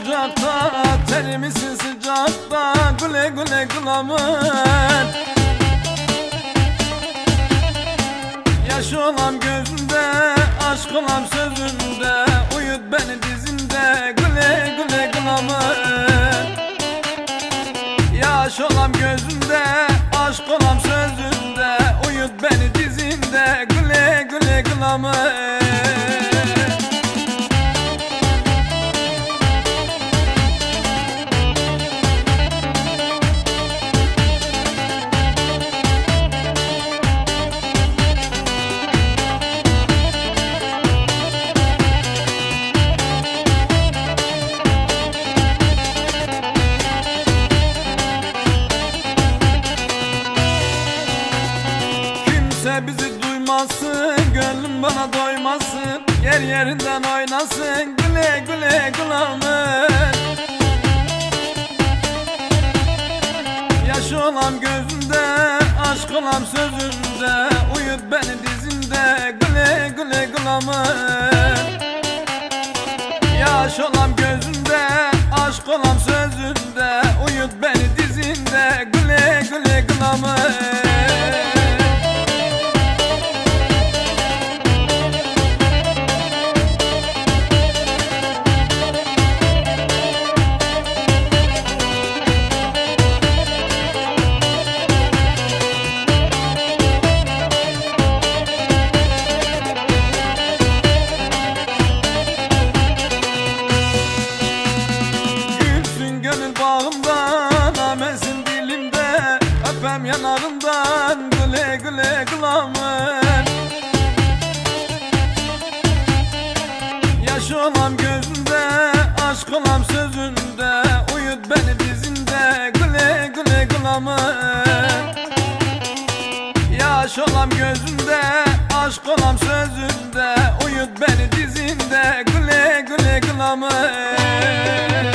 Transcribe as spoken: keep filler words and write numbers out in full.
ocakta, terimisin sıcakta, güle güle kılamın. Yaş olam gözünde, aşk olam sözünde, uyut beni dizinde, güle güle kılamın. Yaş olam gözünde, aşk olam sözünde, uyut beni dizinde, güle güle kılamın. Kimse bizi duymasın, gönlüm bana doymasın, yer yerinden oynasın, güle güle kılamın. Yaş olam gözünde, aşk olam sözünde, uyut beni dizinde, güle güle kılamın. Yaş olam gözünde, aşk olam sözünde, uyut beni dizinde, güle güle kılamın. Bağımdan, amesin dilimde, öpem yanarından, güle güle kılamın. Yaş olam gözünde, aşk olam sözünde, uyut beni dizinde, güle güle kılamın. Yaş olam gözünde, aşk olam sözünde, uyut beni dizinde, güle güle kılamın.